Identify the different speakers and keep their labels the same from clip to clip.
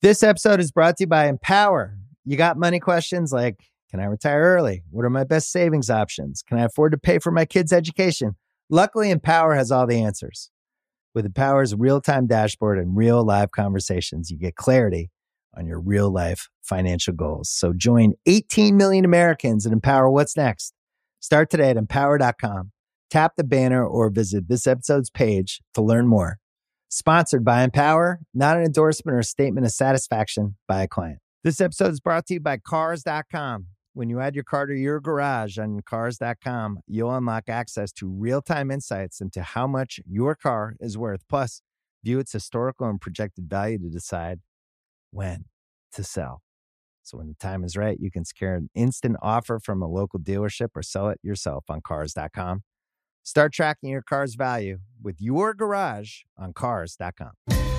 Speaker 1: This episode is brought to you by Empower. You got money questions like, can I retire early? What are my best savings options? Can I afford to pay for my kids' education? Luckily, Empower has all the answers. With Empower's real-time dashboard and real live conversations, you get clarity on your real-life financial goals. So join 18 million Americans and Empower what's next. Start today at empower.com. Tap the banner or visit this episode's page to learn more. Sponsored by Empower, not an endorsement or statement of satisfaction by a client. This episode is brought to you by Cars.com. When you add your car to your garage on Cars.com, you'll unlock access to real-time insights into how much your car is worth. Plus, view its historical and projected value to decide when to sell. So when the time is right, you can secure an instant offer from a local dealership or sell it yourself on Cars.com. Start tracking your car's value with your garage on Cars.com.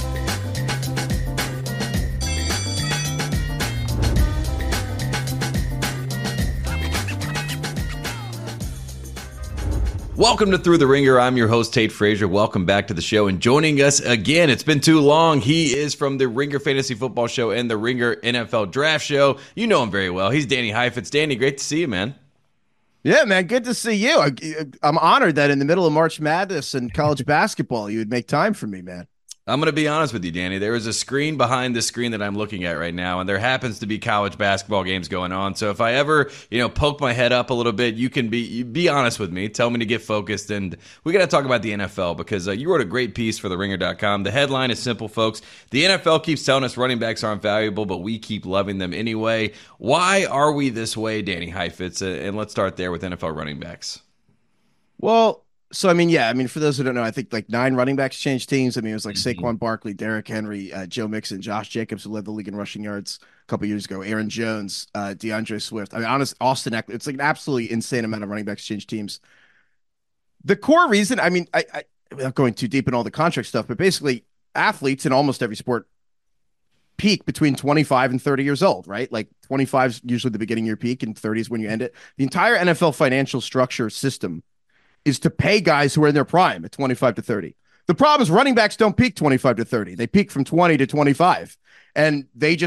Speaker 2: Welcome to Through the Ringer. I'm your host, Tate Frazier. Welcome back to the show. And joining us again, it's been too long. He is from the Ringer Fantasy Football Show and the Ringer NFL Draft Show. You know him very well. He's Danny Heifetz. Danny, great to see you, man.
Speaker 3: Yeah, man, good to see you. I'm honored that in the middle of March Madness and college basketball, you would make time for me, man.
Speaker 2: I'm going to be honest with you, Danny. There is a screen behind the screen that I'm looking at right now, and there happens to be college basketball games going on. So if I ever, poke my head up a little bit, you be honest with me. Tell me to get focused, and we got to talk about the NFL because you wrote a great piece for TheRinger.com. The headline is simple, folks. The NFL keeps telling us running backs aren't valuable, but we keep loving them anyway. Why are we this way, Danny Heifetz? And let's start there with NFL running backs.
Speaker 3: Well, so, for those who don't know, I think like 9 running backs changed teams. It was like Saquon Barkley, Derrick Henry, Joe Mixon, Josh Jacobs, who led the league in rushing yards a couple years ago, Aaron Jones, DeAndre Swift. Austin Eckler. It's like an absolutely insane amount of running backs change teams. The core reason, I'm not going too deep in all the contract stuff, but basically athletes in almost every sport peak between 25 and 30 years old, right? Like 25 is usually the beginning of your peak and 30 is when you end it. The entire NFL financial structure system is to pay guys who are in their prime at 25 to 30. The problem is running backs don't peak 25 to 30. They peak from 20 to 25. And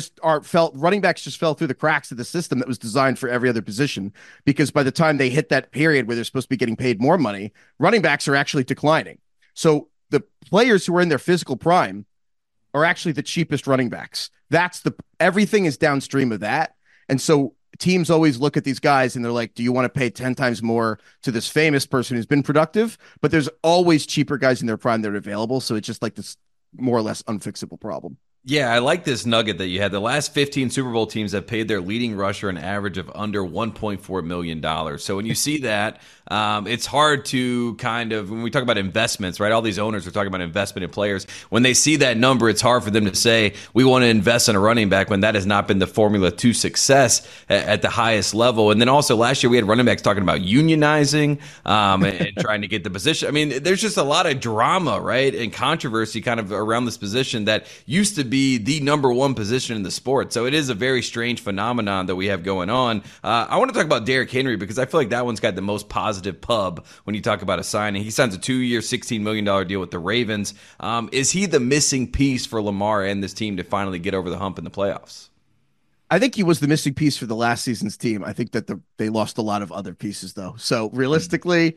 Speaker 3: running backs just fell through the cracks of the system that was designed for every other position, because by the time they hit that period where they're supposed to be getting paid more money, running backs are actually declining. So the players who are in their physical prime are actually the cheapest running backs. Everything is downstream of that. And so teams always look at these guys and they're like, do you want to pay 10 times more to this famous person who's been productive? But there's always cheaper guys in their prime that are available. So it's just like this more or less unfixable problem.
Speaker 2: Yeah, I like this nugget that you had. The last 15 Super Bowl teams have paid their leading rusher an average of under $1.4 million. So when you see that, it's hard to when we talk about investments, right? All these owners are talking about investment in players. When they see that number, it's hard for them to say, we want to invest in a running back when that has not been the formula to success at the highest level. And then also last year we had running backs talking about unionizing and trying to get the position. There's just a lot of drama, right? And controversy kind of around this position that used to be the number one position in the sport. So it is a very strange phenomenon that we have going on. I want to talk about Derrick Henry because I feel like that one's got the most positive pub when you talk about a signing. He signs a 2-year, $16 million deal with the Ravens. Is he the missing piece for Lamar and this team to finally get over the hump in the playoffs?
Speaker 3: I think he was the missing piece for the last season's team. I think that they lost a lot of other pieces, though. So realistically,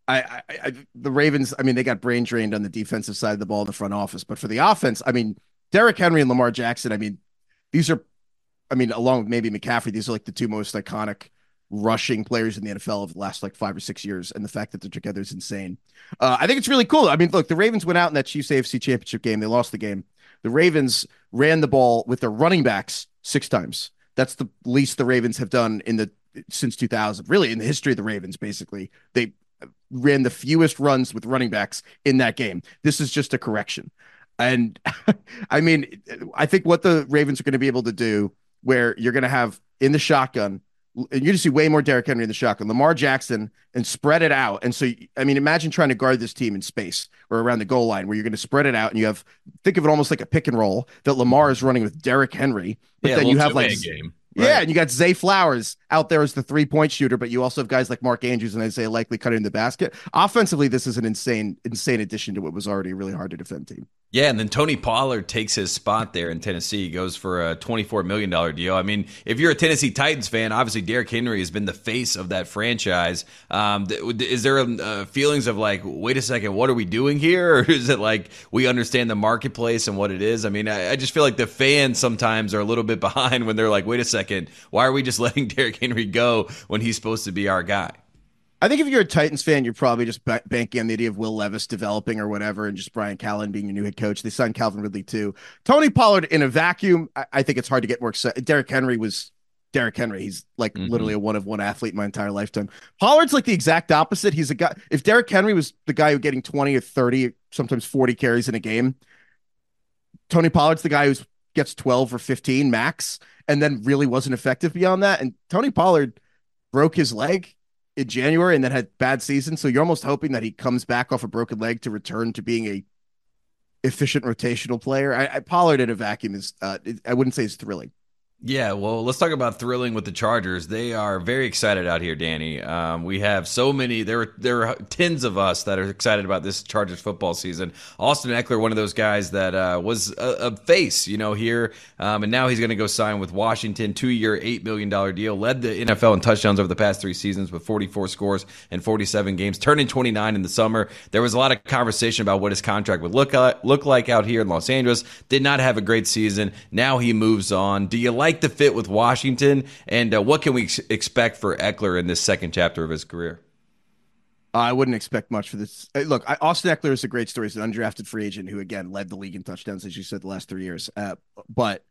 Speaker 3: the Ravens, they got brain drained on the defensive side of the ball in the front office. But for the offense, Derrick Henry and Lamar Jackson, these are, along with maybe McCaffrey, these are like the two most iconic rushing players in the NFL of the last 5 or 6 years. And the fact that they're together is insane. I think it's really cool. Look, the Ravens went out in that Chiefs AFC Championship game. They lost the game. The Ravens ran the ball with their running backs 6 times. That's the least the Ravens have done since 2000, really in the history of the Ravens. Basically, they ran the fewest runs with running backs in that game. This is just a correction. And I think what the Ravens are going to be able to do, where you're going to have in the shotgun, and you just see way more Derrick Henry in the shotgun, Lamar Jackson, and spread it out. And so, imagine trying to guard this team in space or around the goal line where you're going to spread it out and think of it almost like a pick and roll that Lamar is running with Derrick Henry. But then you have game. Right. Yeah, and you got Zay Flowers out there as the 3-point shooter, but you also have guys like Mark Andrews and Isaiah Likely cutting the basket. Offensively, this is an insane addition to what was already a really hard to defend team.
Speaker 2: Yeah, and then Tony Pollard takes his spot there in Tennessee. He goes for a $24 million deal. I mean, if you're a Tennessee Titans fan, obviously Derrick Henry has been the face of that franchise. Is there feelings of like, wait a second, what are we doing here? Or is it like we understand the marketplace and what it is? I mean, I just feel like the fans sometimes are a little bit behind when they're like, wait a second, why are we just letting Derrick Henry go when he's supposed to be our guy?
Speaker 3: I think if you're a Titans fan, you're probably just banking on the idea of Will Levis developing or whatever, and just Brian Callen being your new head coach. They signed Calvin Ridley too. Tony Pollard in a vacuum, I think it's hard to get more excited. Derrick Henry was Derrick Henry. He's like literally a one-of-one athlete my entire lifetime. Pollard's like the exact opposite. He's a guy. If Derrick Henry was the guy who getting 20 or 30, sometimes 40 carries in a game, Tony Pollard's the guy who gets 12 or 15 max, and then really wasn't effective beyond that. And Tony Pollard broke his leg in January and then had bad season. So you're almost hoping that he comes back off a broken leg to return to being a efficient rotational player. Pollard in a vacuum is, I wouldn't say it's thrilling.
Speaker 2: Yeah, well, let's talk about thrilling with the Chargers. They are very excited out here, Danny. We have so many. There are tens of us that are excited about this Chargers football season. Austin Eckler, one of those guys that was a face, here, and now he's going to go sign with Washington, 2-year, $8 million deal. Led the NFL in touchdowns over the past 3 seasons with 44 scores and 47 games. Turning 29 in the summer. There was a lot of conversation about what his contract would look like out here in Los Angeles. Did not have a great season. Now he moves on. Do you like the fit with Washington, and what can we expect for Eckler in this second chapter of his career?
Speaker 3: I wouldn't expect much for this. Look, Austin Eckler is a great story. He's an undrafted free agent who, again, led the league in touchdowns, as you said, the last 3 years. But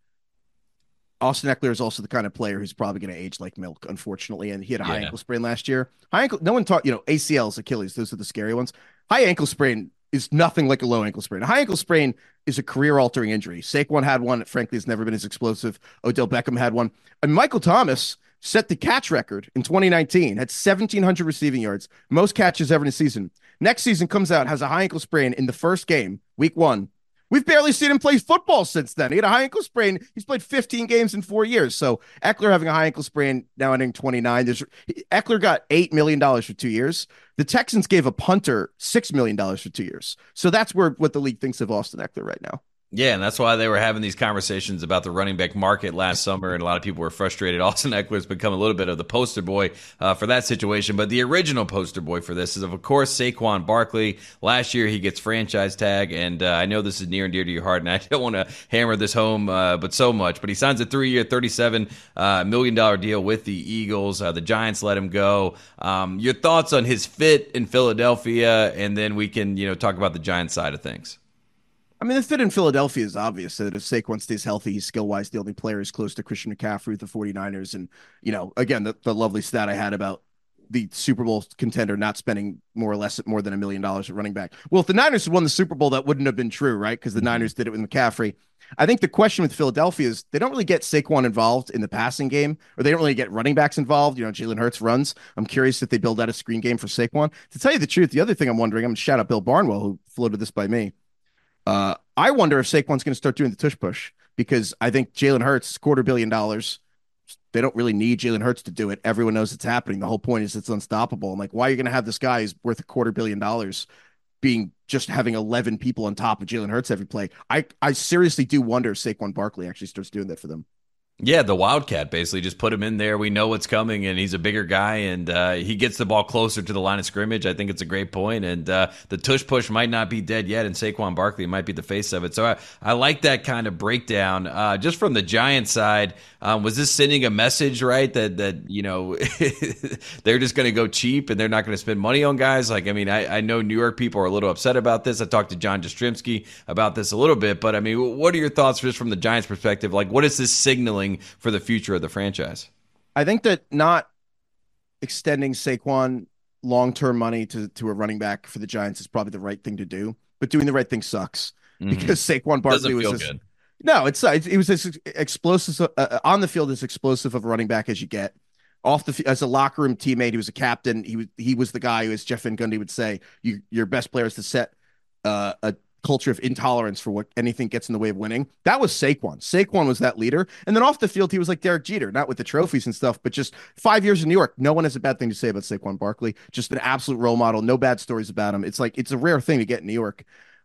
Speaker 3: Austin Eckler is also the kind of player who's probably going to age like milk, unfortunately. And he had a high ankle sprain last year. High ankle, no one taught, ACLs, Achilles, those are the scary ones. High ankle sprain is nothing like a low ankle sprain. A high ankle sprain is a career-altering injury. Saquon had one. Frankly, has never been as explosive. Odell Beckham had one. And Michael Thomas set the catch record in 2019, had 1,700 receiving yards, most catches ever in a season. Next season comes out, has a high ankle sprain in the first game, week 1. We've barely seen him play football since then. He had a high ankle sprain. He's played 15 games in 4 years. So Eckler having a high ankle sprain now ending 29. Eckler got $8 million for 2 years. The Texans gave a punter $6 million for 2 years. So that's what the league thinks of Austin Eckler right now.
Speaker 2: Yeah, and that's why they were having these conversations about the running back market last summer, and a lot of people were frustrated. Austin Eckler's become a little bit of the poster boy for that situation, but the original poster boy for this is, of course, Saquon Barkley. Last year, he gets franchise tag, and I know this is near and dear to your heart, and I don't want to hammer this home but so much, but he signs a 3-year, $37 million deal with the Eagles. The Giants let him go. Your thoughts on his fit in Philadelphia, and then we can talk about the Giants side of things.
Speaker 3: I mean, the fit in Philadelphia is obvious that if Saquon stays healthy, he's skill-wise the only player who's close to Christian McCaffrey with the 49ers. And, again, the lovely stat I had about the Super Bowl contender not spending more than $1 million at running back. Well, if the Niners had won the Super Bowl, that wouldn't have been true, right? Because the Niners did it with McCaffrey. I think the question with Philadelphia is they don't really get Saquon involved in the passing game, or they don't really get running backs involved. Jalen Hurts runs. I'm curious if they build out a screen game for Saquon. To tell you the truth, the other thing I'm wondering, I'm going to shout out Bill Barnwell, who floated this by me. I wonder if Saquon's going to start doing the tush push, because I think Jalen Hurts is $250 million. They don't really need Jalen Hurts to do it. Everyone knows it's happening. The whole point is it's unstoppable. I'm like, why are you going to have this guy who's worth $250 million having 11 people on top of Jalen Hurts every play? I seriously do wonder if Saquon Barkley actually starts doing that for them.
Speaker 2: Yeah, the Wildcat, basically. Just put him in there. We know what's coming, and he's a bigger guy, and he gets the ball closer to the line of scrimmage. I think it's a great point, and the tush push might not be dead yet, and Saquon Barkley might be the face of it. So I like that kind of breakdown. Just from the Giants side, was this sending a message, right, that they're just going to go cheap and they're not going to spend money on guys? Like, I mean, I know New York people are a little upset about this. I talked to John Jastrzemski about this a little bit, but, I mean, what are your thoughts just from the Giants' perspective? Like, what is this signaling for the future of the franchise?
Speaker 3: I think that not extending Saquon long-term money to a running back for the Giants is probably the right thing to do, but doing the right thing sucks because Saquon Barkley was good. No, it was as explosive on the field, as explosive of a running back as you get. Off the as a locker room teammate, he was a captain. He was the guy who, as Jeff Van Gundy would say, your best player is to set a culture of intolerance for what anything gets in the way of winning. That was Saquon. Saquon was that leader. And then off the field, he was like Derek Jeter, not with the trophies and stuff, but just 5 years in New York. No one has a bad thing to say about Saquon Barkley. Just an absolute role model. No bad stories about him. It's a rare thing to get in New York.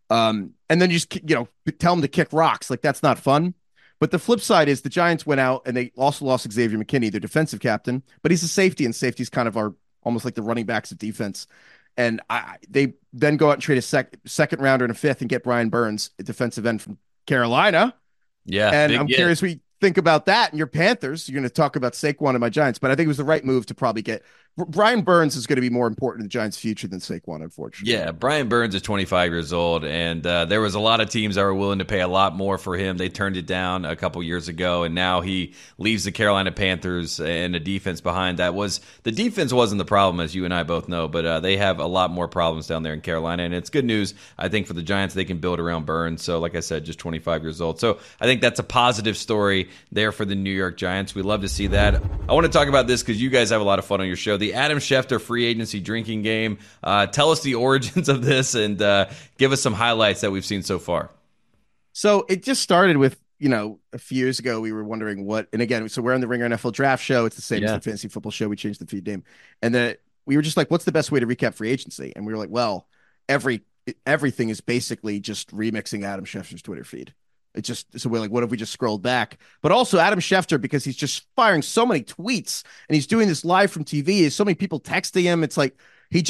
Speaker 3: And then you just, tell them to kick rocks. Like, that's not fun. But the flip side is the Giants went out and they also lost Xavier McKinney, their defensive captain, but he's a safety, and safety's kind of almost like the running backs of defense. And they then go out and trade a second rounder and a fifth and get Brian Burns, a defensive end from Carolina.
Speaker 2: Yeah.
Speaker 3: And I'm curious what you think about that. And your Panthers, you're going to talk about Saquon and my Giants, but I think it was the right move to probably get Brian Burns is going to be more important in the Giants' future than Saquon, unfortunately.
Speaker 2: Yeah, Brian Burns is 25 years old, and there was a lot of teams that were willing to pay a lot more for him. They turned it down a couple years ago, and now he leaves the Carolina Panthers, and the defense behind that the defense wasn't the problem, as you and I both know, but they have a lot more problems down there in Carolina, and it's good news, I think, for the Giants. They can build around Burns. So, like I said, just 25 years old. So I think that's a positive story there for the New York Giants. We love to see that. I want to talk about this because you guys have a lot of fun on your show. The Adam Schefter free agency drinking game. Tell us the origins of this and give us some highlights that we've seen so far.
Speaker 3: So it just started with, a few years ago, we were wondering what, and again, so we're on the Ringer NFL Draft Show. It's the same as the Fantasy Football Show. We changed the feed name. And we were just like, what's the best way to recap free agency? And we were like, well, everything is basically just remixing Adam Schefter's Twitter feed. So we're like, what if we just scrolled back? But also Adam Schefter, because he's just firing so many tweets and he's doing this live from TV. There's so many people texting him. It's like his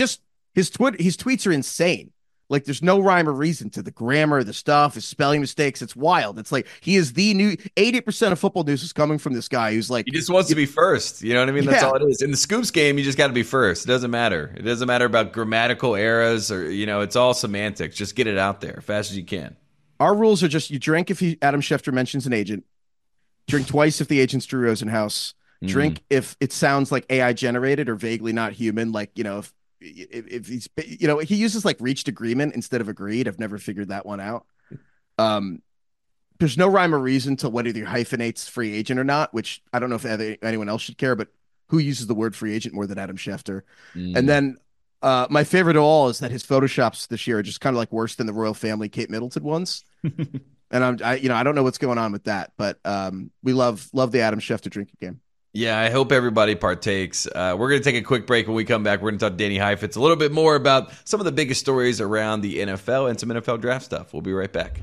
Speaker 3: tweets are insane. Like, there's no rhyme or reason to the grammar, the stuff, his spelling mistakes. It's wild. It's like he is the new 80% of football news is coming from this guy who's like,
Speaker 2: he just wants to be first. You know what I mean? That's all it is. In the Scoops game, you just got to be first. It doesn't matter. It doesn't matter about grammatical errors or, it's all semantics. Just get it out there as fast as you can.
Speaker 3: Our rules are just you drink if Adam Schefter mentions an agent, drink twice if the agent's Drew Rosenhaus, drink if it sounds like AI generated or vaguely not human. Like, if he's, he uses like reached agreement instead of agreed. I've never figured that one out. There's no rhyme or reason to whether he hyphenates free agent or not, which I don't know if anyone else should care, but who uses the word free agent more than Adam Schefter? And then my favorite of all is that his Photoshops this year are just kind of like worse than the Royal Family Kate Middleton ones. And I don't know what's going on with that, but we love the Adam Schefter drinking game.
Speaker 2: Yeah, I hope everybody partakes. We're going to take a quick break. When we come back, we're going to talk to Danny Heifetz a little bit more about some of the biggest stories around the NFL and some NFL draft stuff. We'll be right back.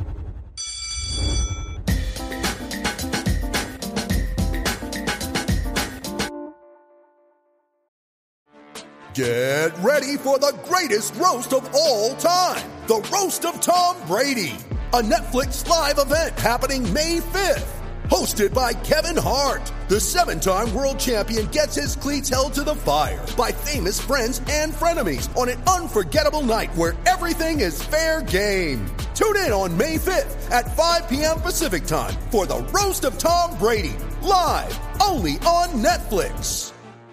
Speaker 4: Get ready for the greatest roast of all time, the Roast of Tom Brady, a Netflix live event happening May 5th. Hosted by Kevin Hart, the 7-time world champion gets his cleats held to the fire by famous friends and frenemies on an unforgettable night where everything is fair game. Tune in on May 5th at 5 p.m. Pacific time for the Roast of Tom Brady, live only on Netflix.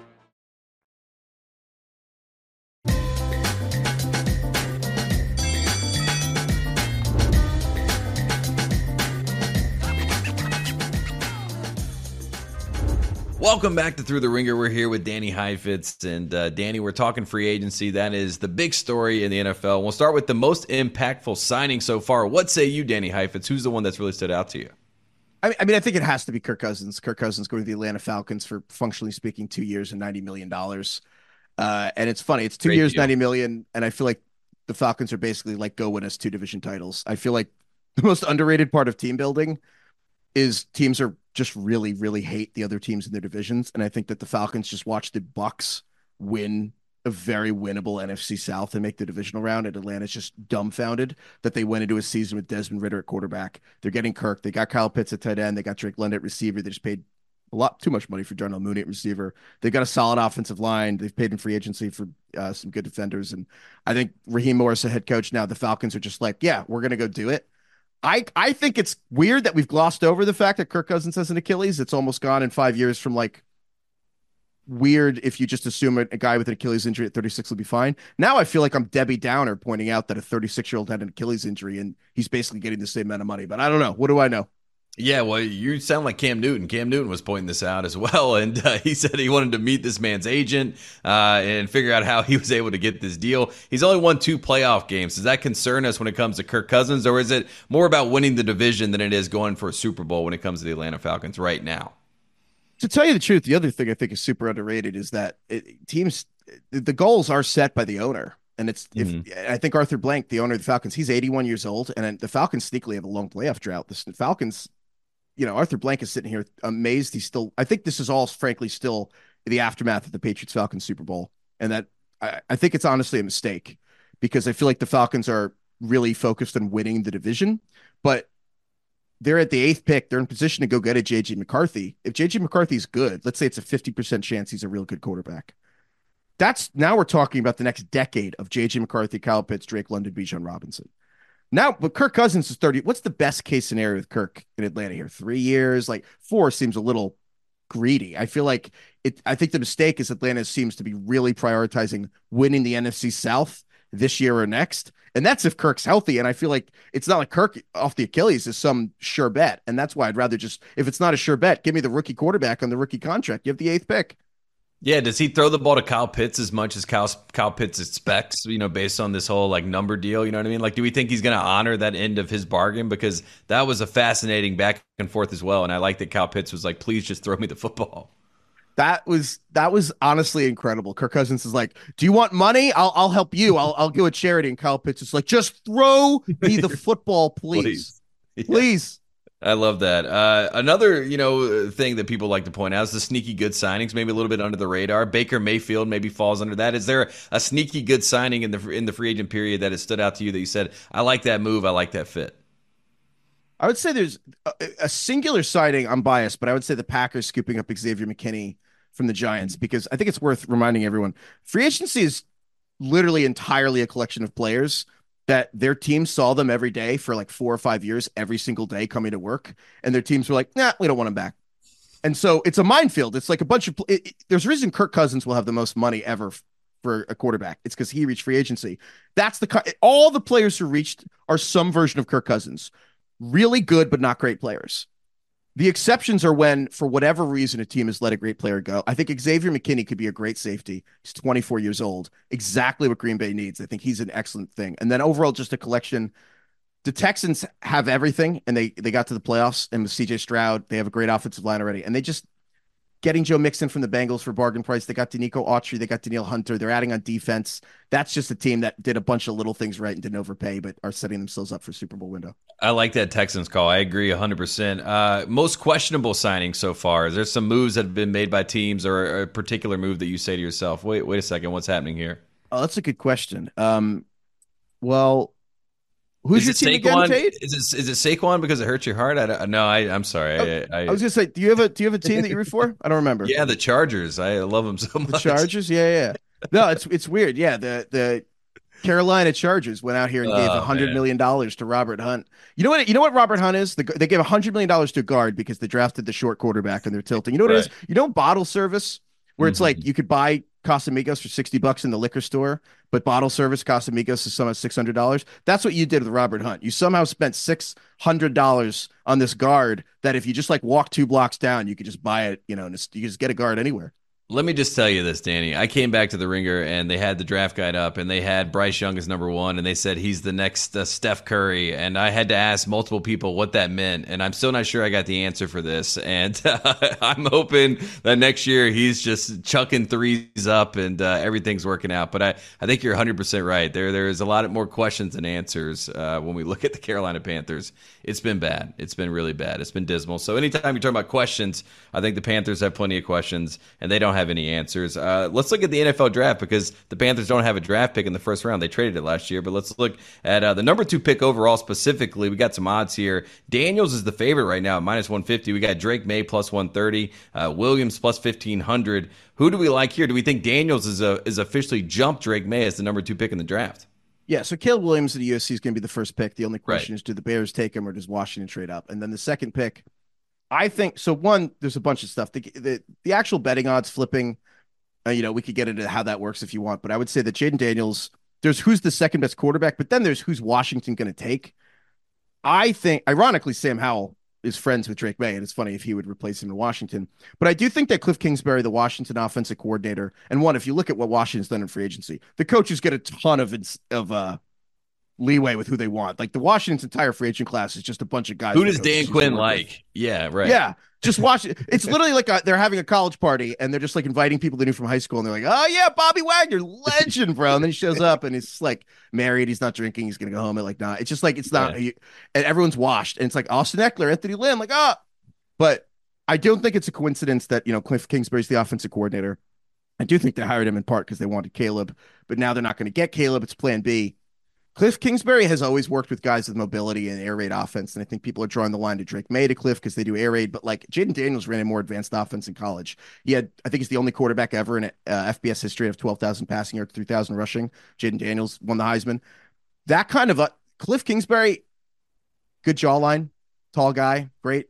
Speaker 2: Welcome back to Through the Ringer. We're here with Danny Heifetz. And Danny, we're talking free agency. That is the big story in the NFL. We'll start with the most impactful signing so far. What say you, Danny Heifetz? Who's the one that's really stood out to you?
Speaker 3: I mean, I think it has to be Kirk Cousins. Kirk Cousins going to the Atlanta Falcons for, functionally speaking, 2 years and $90 million. And it's funny. It's 2 years, $90 million. And I feel like the Falcons are basically like, go win us 2 division titles. I feel like the most underrated part of team building is teams are just really, really hate the other teams in their divisions. And I think that the Falcons just watch the Bucs win a very winnable NFC South and make the divisional round. And Atlanta's just dumbfounded that they went into a season with Desmond Ridder at quarterback. They're getting Kirk. They got Kyle Pitts at tight end. They got Drake London at receiver. They just paid a lot too much money for Darnell Mooney at receiver. They've got a solid offensive line. They've paid in free agency for some good defenders. And I think Raheem Morris, a head coach now, the Falcons are just like, yeah, we're going to go do it. I think it's weird that we've glossed over the fact that Kirk Cousins has an Achilles. It's almost gone in 5 years from like weird if you just assume a guy with an Achilles injury at 36 will be fine. Now I feel like I'm Debbie Downer pointing out that a 36-year-old had an Achilles injury and he's basically getting the same amount of money. But I don't know. What do I know?
Speaker 2: Yeah, well, you sound like Cam Newton. Cam Newton was pointing this out as well, and he said he wanted to meet this man's agent and figure out how he was able to get this deal. He's only won 2 playoff games. Does that concern us when it comes to Kirk Cousins, or is it more about winning the division than it is going for a Super Bowl when it comes to the Atlanta Falcons right now?
Speaker 3: To tell you the truth, the other thing I think is super underrated is that the goals are set by the owner. And I think Arthur Blank, the owner of the Falcons, he's 81 years old, and the Falcons sneakily have a long playoff drought. The Falcons, Arthur Blank is sitting here amazed. I think this is all, frankly, still the aftermath of the Patriots Falcons Super Bowl. And that I think it's honestly a mistake, because I feel like the Falcons are really focused on winning the division, but they're at the 8th pick. They're in position to go get a JJ McCarthy. If JJ McCarthy's good, let's say it's a 50% chance he's a real good quarterback. Now we're talking about the next decade of JJ McCarthy, Kyle Pitts, Drake London, Bijan Robinson. Now, but Kirk Cousins is 30. What's the best case scenario with Kirk in Atlanta here? 3 years? Like 4 seems a little greedy. I feel like I think the mistake is Atlanta seems to be really prioritizing winning the NFC South this year or next. And that's if Kirk's healthy. And I feel like it's not like Kirk off the Achilles is some sure bet. And that's why I'd rather just, if it's not a sure bet, give me the rookie quarterback on the rookie contract. You have the 8th pick.
Speaker 2: Yeah, does he throw the ball to Kyle Pitts as much as Kyle Pitts expects, based on this whole number deal, you know what I mean? Like, do we think he's going to honor that end of his bargain? Because that was a fascinating back and forth as well. And I like that Kyle Pitts was like, please just throw me the football.
Speaker 3: That was honestly incredible. Kirk Cousins is like, do you want money? I'll help you. I'll go a charity. And Kyle Pitts is like, just throw me the football, please. Please.
Speaker 2: I love that. Another, thing that people like to point out is the sneaky good signings, maybe a little bit under the radar. Baker Mayfield maybe falls under that. Is there a sneaky good signing in the free agent period that has stood out to you that you said, I like that move, I like that fit?
Speaker 3: I would say there's a singular signing. I'm biased, but I would say the Packers scooping up Xavier McKinney from the Giants, because I think it's worth reminding everyone. Free agency is literally entirely a collection of players that their team saw them every day for like 4 or 5 years, every single day coming to work. And their teams were like, nah, we don't want him back. And so it's a minefield. It's like a bunch of, there's a reason Kirk Cousins will have the most money ever for a quarterback. It's because he reached free agency. All the players who reached are some version of Kirk Cousins. Really good, but not great players. The exceptions are when, for whatever reason, a team has let a great player go. I think Xavier McKinney could be a great safety. He's 24 years old. Exactly what Green Bay needs. I think he's an excellent thing. And then overall, just a collection. The Texans have everything, and they got to the playoffs. And with CJ Stroud, they have a great offensive line already. And they just getting Joe Mixon from the Bengals for bargain price. They got Danico Autry. They got Danielle Hunter. They're adding on defense. That's just a team that did a bunch of little things right and didn't overpay, but are setting themselves up for Super Bowl window.
Speaker 2: I like that Texans call. I agree 100%. Most questionable signing so far. Is there some moves that have been made by teams, or a particular move that you say to yourself, wait a second, what's happening here?
Speaker 3: Oh, that's a good question. Well, who's your team again, Tate?
Speaker 2: Is it Saquon because it hurts your heart? I'm sorry.
Speaker 3: I was gonna say, do you have a team that you root for? I don't remember.
Speaker 2: Yeah, the Chargers. I love them so much.
Speaker 3: The Chargers, yeah. No, it's weird. Yeah, the Carolina Chargers went out here and gave $100 million to Robert Hunt. You know what Robert Hunt is? They gave $100 million to a guard because they drafted the short quarterback and they're tilting. You know what it is? You know, bottle service, where it's like you could buy Casamigos for $60 in the liquor store, but bottle service Casamigos is somehow $600. That's what you did with Robert Hunt. You somehow spent $600 on this guard that if you just like walk 2 blocks down, you could just buy it, and you just get a guard anywhere.
Speaker 2: Let me just tell you this, Danny. I came back to the Ringer and they had the draft guide up and they had Bryce Young as number 1 and they said he's the next Steph Curry. And I had to ask multiple people what that meant. And I'm still not sure I got the answer for this. And I'm hoping that next year he's just chucking threes up and everything's working out. But I think you're 100% right. There is a lot more questions than answers when we look at the Carolina Panthers. It's been bad. It's been really bad. It's been dismal. So anytime you're talking about questions, I think the Panthers have plenty of questions and they don't have any answers. Let's look at the NFL draft because the Panthers don't have a draft pick in the first round. They traded it last year, but let's look at the number 2 pick overall specifically. We got some odds here. Daniels is the favorite right now at -150. We got Drake May plus 130, Williams plus 1500. Who do we like here? Do we think Daniels is officially jumped Drake May as the number 2 pick in the draft?
Speaker 3: Yeah, so Caleb Williams of the USC is going to be the first pick. The only question is, do the Bears take him or does Washington trade up? And then the second pick, I think, so one, there's a bunch of stuff. The actual betting odds flipping, we could get into how that works if you want, but I would say that Jaden Daniels, there's who's the second best quarterback, but then there's who's Washington going to take. I think, ironically, Sam Howell is friends with Drake May, and it's funny if he would replace him in Washington. But I do think that Cliff Kingsbury, the Washington offensive coordinator, and if you look at what Washington's done in free agency, the coaches get a ton of leeway with who they want. Like the Washington's entire free agent class is just a bunch of guys.
Speaker 2: Who does Dan Quinn like? Yeah, right.
Speaker 3: Yeah. Just watch it. It's literally like they're having a college party and they're just like inviting people they knew from high school. And they're like, oh, yeah, Bobby Wagner, legend, bro. And then he shows up and he's like married. He's not drinking. He's going to go home at like 9. It's just like, it's not, and everyone's washed. And it's like Austin Eckler, Anthony Lynn, like, but I don't think it's a coincidence that, Cliff Kingsbury's the offensive coordinator. I do think they hired him in part because they wanted Caleb, but now they're not going to get Caleb. It's plan B. Cliff Kingsbury has always worked with guys with mobility and air raid offense, and I think people are drawing the line to Drake May to Cliff because they do air raid, but like Jaden Daniels ran a more advanced offense in college. I think he's the only quarterback ever in FBS history of 12,000 passing yards, 3,000 rushing. Jaden Daniels won the Heisman. That kind of Cliff Kingsbury, good jawline, tall guy, great,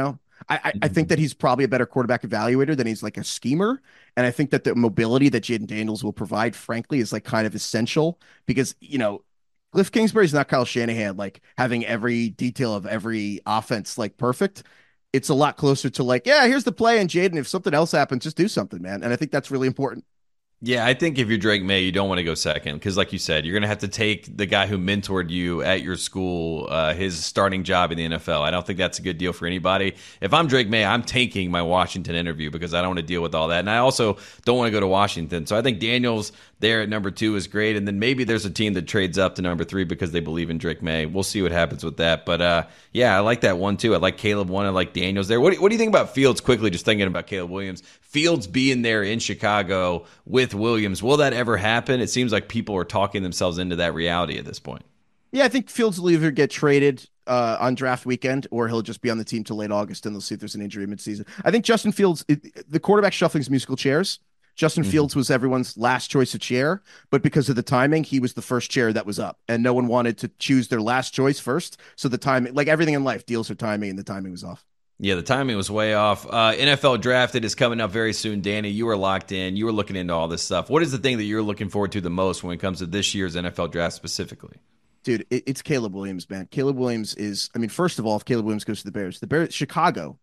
Speaker 3: I think that he's probably a better quarterback evaluator than he's like a schemer. And I think that the mobility that Jaden Daniels will provide, frankly, is like kind of essential because, Cliff Kingsbury's not Kyle Shanahan, like having every detail of every offense like perfect. It's a lot closer to like, yeah, here's the play, and Jaden, if something else happens, just do something, man. And I think that's really important.
Speaker 2: Yeah, I think if you're Drake May, you don't want to go second because, like you said, you're going to have to take the guy who mentored you at your school, his starting job in the NFL. I don't think that's a good deal for anybody. If I'm Drake May, I'm taking my Washington interview because I don't want to deal with all that. And I also don't want to go to Washington. So I think Daniels there at number 2 is great. And then maybe there's a team that trades up to number 3 because they believe in Drake May. We'll see what happens with that. But, yeah, I like that one, too. I like Caleb 1. I like Daniels there. What do you think about Fields quickly, just thinking about Caleb Williams? Fields being there in Chicago with Williams. Will that ever happen? It seems like people are talking themselves into that reality at this point.
Speaker 3: Yeah, I think Fields will either get traded on draft weekend or he'll just be on the team till late August and they'll see if there's an injury midseason. I think Justin Fields, the quarterback shuffling is musical chairs. Justin Fields was everyone's last choice of chair, but because of the timing, he was the first chair that was up and no one wanted to choose their last choice first. So the timing, like everything in life, deals are timing and the timing was off.
Speaker 2: Yeah, the timing was way off. NFL draft that is coming up very soon. Danny, you were locked in. You were looking into all this stuff. What is the thing that you're looking forward to the most when it comes to this year's NFL draft specifically?
Speaker 3: Dude, it's Caleb Williams, man. Caleb Williams is, first of all, if Caleb Williams goes to the Bears, Chicago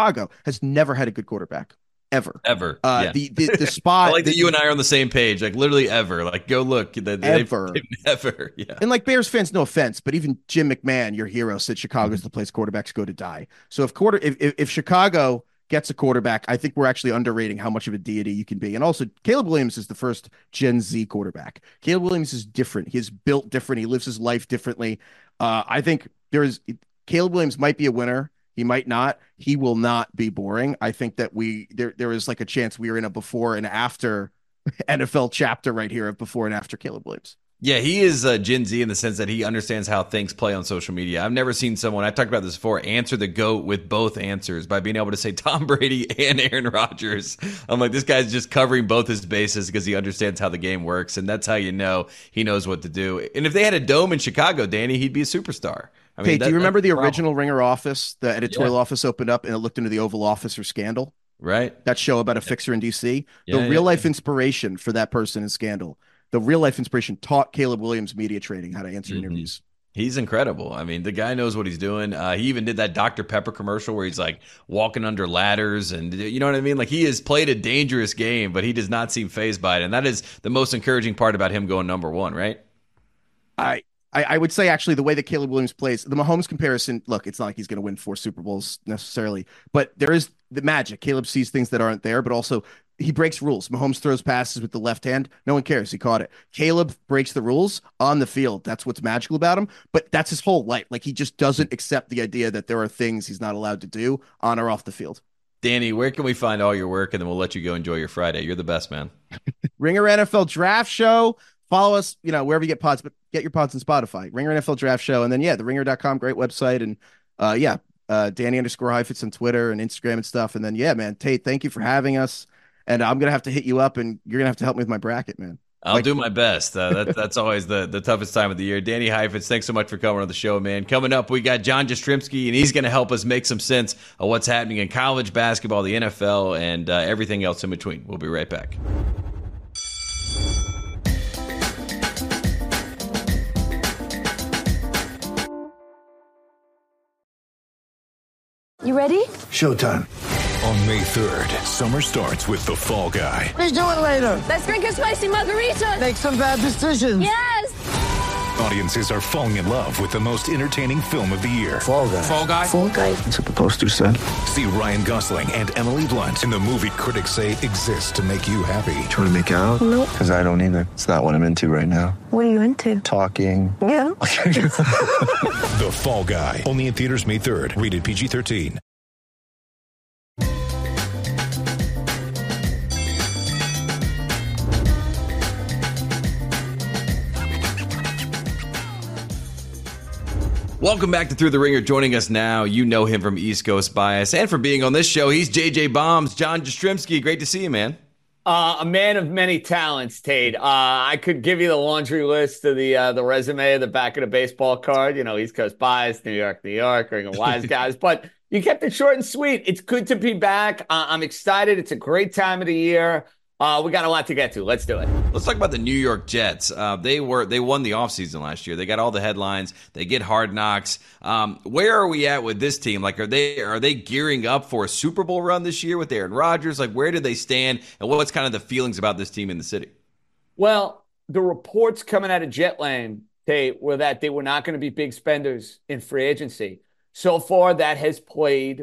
Speaker 3: has never had a good quarterback. Ever.
Speaker 2: Yeah.
Speaker 3: The spot.
Speaker 2: I like that you and I are on the same page. Like literally ever. Like go look.
Speaker 3: Ever.
Speaker 2: Never. Yeah.
Speaker 3: And like Bears fans, no offense, but even Jim McMahon, your hero, said Chicago's the place quarterbacks go to die. So if Chicago gets a quarterback, I think we're actually underrating how much of a deity you can be. And also, Caleb Williams is the first Gen Z quarterback. Caleb Williams is different. He's built different. He lives his life differently. I think Caleb Williams might be a winner. He might not. He will not be boring. I think that there is like a chance we are in a before and after NFL chapter right here of before and after Caleb Williams.
Speaker 2: Yeah, he is Gen Z in the sense that he understands how things play on social media. I've never seen someone, I talked about this before, answer the GOAT with both answers by being able to say Tom Brady and Aaron Rodgers. I'm like, this guy's just covering both his bases because he understands how the game works, and that's how you know he knows what to do. And if they had a dome in Chicago, Danny, he'd be a superstar.
Speaker 3: Do you remember the original Ringer office? The editorial office opened up and it looked into the Oval Office for Scandal.
Speaker 2: Right.
Speaker 3: That show about a fixer in D.C. The real life inspiration for that person in Scandal. The real life inspiration taught Caleb Williams media trading how to answer interviews.
Speaker 2: He's incredible. The guy knows what he's doing. He even did that Dr. Pepper commercial where he's like walking under ladders and you know what I mean? Like he has played a dangerous game, but he does not seem fazed by it. And that is the most encouraging part about him going number 1, right?
Speaker 3: I would say actually the way that Caleb Williams plays, the Mahomes comparison, look, it's not like he's going to win 4 Super Bowls necessarily, but there is the magic. Caleb sees things that aren't there, but also he breaks rules. Mahomes throws passes with the left hand. No one cares. He caught it. Caleb breaks the rules on the field. That's what's magical about him, but that's his whole life. Like he just doesn't accept the idea that there are things he's not allowed to do on or off the field.
Speaker 2: Danny, where can we find all your work? And then we'll let you go enjoy your Friday. You're the best, man.
Speaker 3: Ringer NFL Draft Show. Follow us, wherever you get pods, but get your pods on Spotify. Ringer NFL Draft Show. And then, the ringer.com, great website. And, Danny_Heifetz on Twitter and Instagram and stuff. And then, man, Tate, thank you for having us. And I'm going to have to hit you up, and you're going to have to help me with my bracket, man.
Speaker 2: I'll do my best. That's always the toughest time of the year. Danny Heifetz, thanks so much for coming on the show, man. Coming up, we got John Jastrzemski, and he's going to help us make some sense of what's happening in college basketball, the NFL, and everything else in between. We'll be right back.
Speaker 5: You ready?
Speaker 6: Showtime. On May 3rd, summer starts with The Fall Guy.
Speaker 5: Let's do it later. Let's drink a spicy margarita.
Speaker 6: Make some bad decisions.
Speaker 5: Yes.
Speaker 6: Audiences are falling in love with the most entertaining film of the year.
Speaker 5: Fall Guy.
Speaker 2: Fall Guy?
Speaker 7: Fall Guy.
Speaker 5: That's what the poster said.
Speaker 6: See Ryan Gosling and Emily Blunt in the movie critics say exists to make you happy.
Speaker 5: Trying to make it out?
Speaker 7: Nope.
Speaker 5: Because I don't either. It's not what I'm into right now.
Speaker 7: What are you into?
Speaker 5: Talking.
Speaker 7: Yeah.
Speaker 6: The Fall Guy. Only in theaters May 3rd. Rated PG-13.
Speaker 2: Welcome back to Through the Ringer. Joining us now, you know him from East Coast Bias and for being on this show. He's JJ Bombs, John Jastrzemski. Great to see you, man.
Speaker 8: A man of many talents, Tate. I could give you the laundry list of the resume at the back of the baseball card. You know, East Coast Bias, New York, Ringer Wise Guys. But you kept it short and sweet. It's good to be back. I'm excited. It's a great time of the year. We got a lot to get to. Let's do it.
Speaker 2: Let's talk about the New York Jets. They won the offseason last year. They got all the headlines. They get Hard Knocks. Where are we at with this team? Like, are they gearing up for a Super Bowl run this year with Aaron Rodgers? Like, where do they stand? And what's kind of the feelings about this team in the city?
Speaker 8: Well, the reports coming out of Jetland, Tate, were that they were not going to be big spenders in free agency. So far, that has played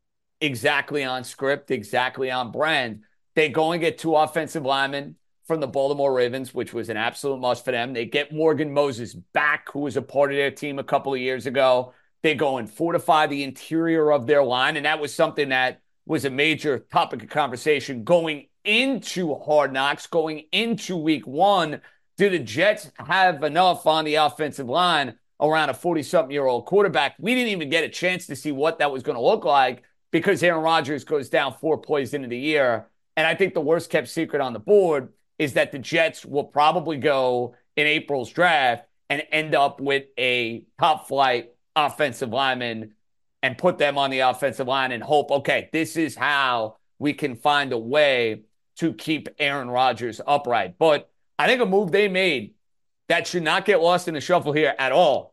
Speaker 8: exactly on script, exactly on brand. They go and get 2 offensive linemen from the Baltimore Ravens, which was an absolute must for them. They get Morgan Moses back, who was a part of their team a couple of years ago. They go and fortify the interior of their line, and that was something that was a major topic of conversation going into Hard Knocks, going into week 1. Do the Jets have enough on the offensive line around a 40-something-year-old quarterback? We didn't even get a chance to see what that was going to look like because Aaron Rodgers goes down 4 plays into the year. And I think the worst kept secret on the board is that the Jets will probably go in April's draft and end up with a top flight offensive lineman and put them on the offensive line and hope, okay, this is how we can find a way to keep Aaron Rodgers upright. But I think a move they made that should not get lost in the shuffle here at all.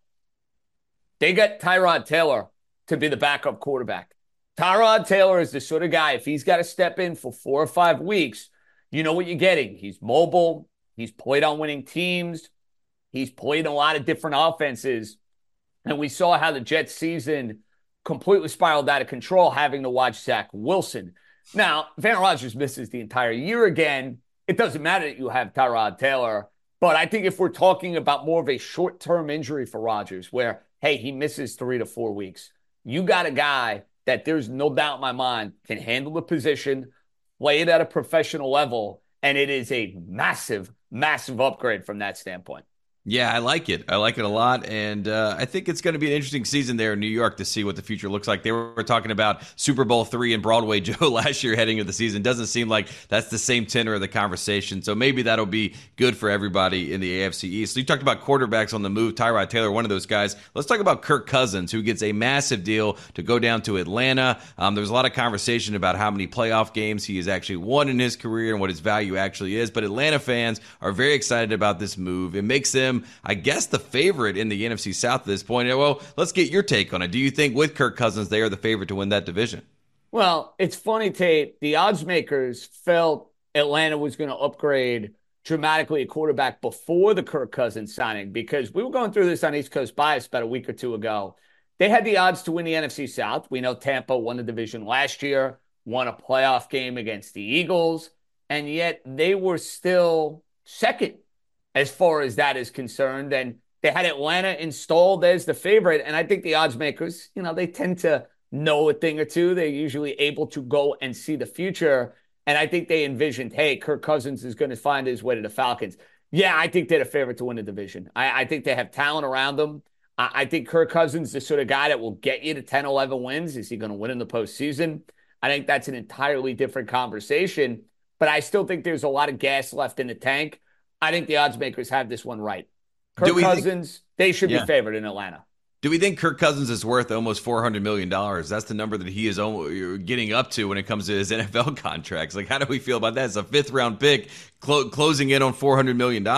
Speaker 8: They got Tyrod Taylor to be the backup quarterback. Tyrod Taylor is the sort of guy, if he's got to step in for 4 or 5 weeks, you know what you're getting. He's mobile. He's played on winning teams. He's played a lot of different offenses. And we saw how the Jets season completely spiraled out of control having to watch Zach Wilson. Now, if Aaron Rodgers misses the entire year again, it doesn't matter that you have Tyrod Taylor. But I think if we're talking about more of a short-term injury for Rodgers where, hey, he misses 3 to 4 weeks, you got a guy that there's no doubt in my mind can handle the position, play it at a professional level, and it is a massive, massive upgrade from that standpoint.
Speaker 2: Yeah, I like it. I like it a lot. And I think it's going to be an interesting season there in New York to see what the future looks like. They were talking about Super Bowl III and Broadway Joe last year heading into the season. Doesn't seem like that's the same tenor of the conversation. So maybe that'll be good for everybody in the AFC East. So you talked about quarterbacks on the move. Tyrod Taylor, one of those guys. Let's talk about Kirk Cousins, who gets a massive deal to go down to Atlanta. There was a lot of conversation about how many playoff games he has actually won in his career and what his value actually is. But Atlanta fans are very excited about this move. It makes them, I guess, the favorite in the NFC South at this point. Well, let's get your take on it. Do you think with Kirk Cousins, they are the favorite to win that division?
Speaker 8: Well, it's funny, Tate. The odds makers felt Atlanta was going to upgrade dramatically a quarterback before the Kirk Cousins signing because we were going through this on East Coast Bias about a week or 2 ago. They had the odds to win the NFC South. We know Tampa won the division last year, won a playoff game against the Eagles, and yet they were still second as far as that is concerned. And they had Atlanta installed as the favorite. And I think the odds makers, you know, they tend to know a thing or two. They're usually able to go and see the future. And I think they envisioned, hey, Kirk Cousins is going to find his way to the Falcons. Yeah, I think they're the favorite to win the division. I think they have talent around them. I think Kirk Cousins is the sort of guy that will get you to 10, 11 wins. Is he going to win in the postseason? I think that's an entirely different conversation. But I still think there's a lot of gas left in the tank. I think the odds makers have this one right. Kirk Cousins, they should be favored in Atlanta.
Speaker 2: Do we think Kirk Cousins is worth almost $400 million? That's the number that he is getting up to when it comes to his NFL contracts. Like, how do we feel about that? It's a 5th-round pick closing in on $400 million.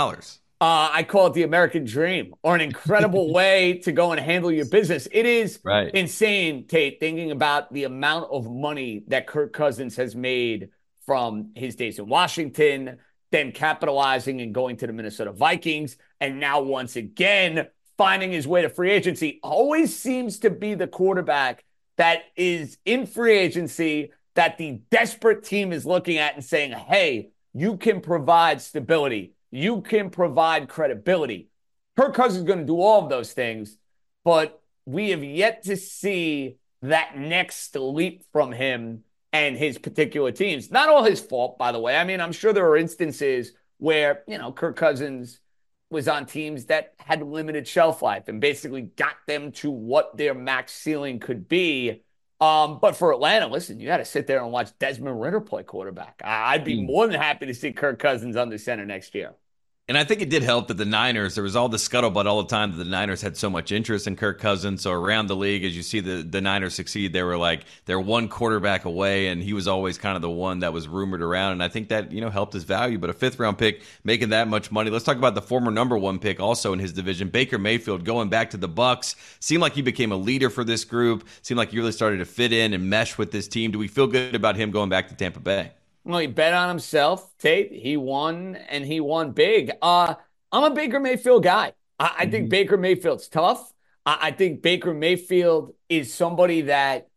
Speaker 8: I call it the American dream, or an incredible way to go and handle your business. It is insane, Tate, thinking about the amount of money that Kirk Cousins has made from his days in Washington, then capitalizing and going to the Minnesota Vikings, and now once again finding his way to free agency. Always seems to be the quarterback that is in free agency that the desperate team is looking at and saying, hey, you can provide stability. You can provide credibility. Kirk Cousins is going to do all of those things, but we have yet to see that next leap from him and his particular teams. Not all his fault, by the way. I mean, I'm sure there are instances where, Kirk Cousins was on teams that had limited shelf life and basically got them to what their max ceiling could be. But for Atlanta, listen, you got to sit there and watch Desmond Ridder play quarterback. I'd be more than happy to see Kirk Cousins under center next year.
Speaker 2: And I think it did help that the Niners, there was all the scuttlebutt all the time that the Niners had so much interest in Kirk Cousins. So around the league, as you see the Niners succeed, they were like, they're one quarterback away, and he was always kind of the one that was rumored around. And I think that, helped his value. But a fifth-round pick making that much money. Let's talk about the former number one pick also in his division, Baker Mayfield, going back to the Bucs. Seemed like he became a leader for this group. Seemed like he really started to fit in and mesh with this team. Do we feel good about him going back to Tampa Bay?
Speaker 8: Well, he bet on himself, Tate. He won, and he won big. I'm a Baker Mayfield guy. I think Baker Mayfield's tough. I think Baker Mayfield is somebody that